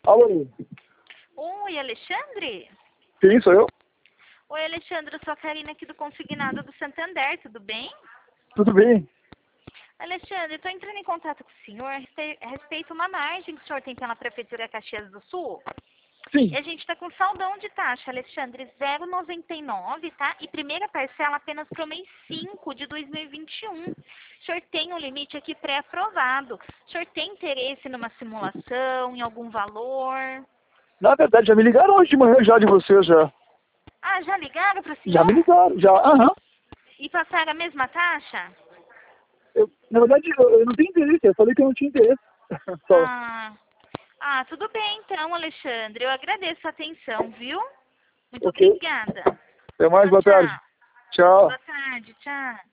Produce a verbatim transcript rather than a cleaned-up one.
Alô? Oi, Alexandre? Sim, sou eu. Oi, Alexandre, eu sou a Karina aqui do Consignado do Santander, tudo bem? Tudo bem? Alexandre, estou entrando em contato com o senhor a respe- a respeito de uma margem que o senhor tem pela Prefeitura Caxias do Sul. Sim. E a gente está com saldão de taxa, Alexandre, zero vírgula noventa e nove, tá? E primeira parcela apenas para o mês cinco de dois mil e vinte e um. O senhor tem um limite aqui pré-aprovado. O senhor tem interesse numa simulação, em algum valor? Na verdade, já me ligaram hoje de manhã já de vocês, já. Ah, já ligaram para o Já senhor? me ligaram, já. Aham. E passaram a mesma taxa? Eu, na verdade, eu, eu não tenho interesse. Eu falei que eu não tinha interesse. Só. Ah, ah, tudo bem então, Alexandre. Eu agradeço a atenção, viu? Muito Ok. obrigada. Até mais, Tchau, boa tarde. tchau. Tchau. Boa tarde, tchau.